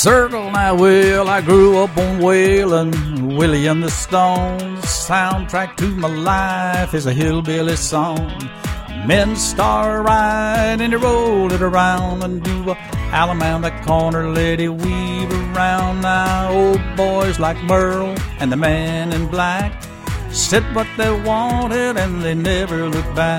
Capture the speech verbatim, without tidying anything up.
Circle now, Will, I grew up on Waylon, Willie and the Stones. The soundtrack to my life is a hillbilly song. Men start riding and they roll it around and do a Alabama corner, let it weave around. Now old boys like Merle and the man in black said what they wanted and they never looked back.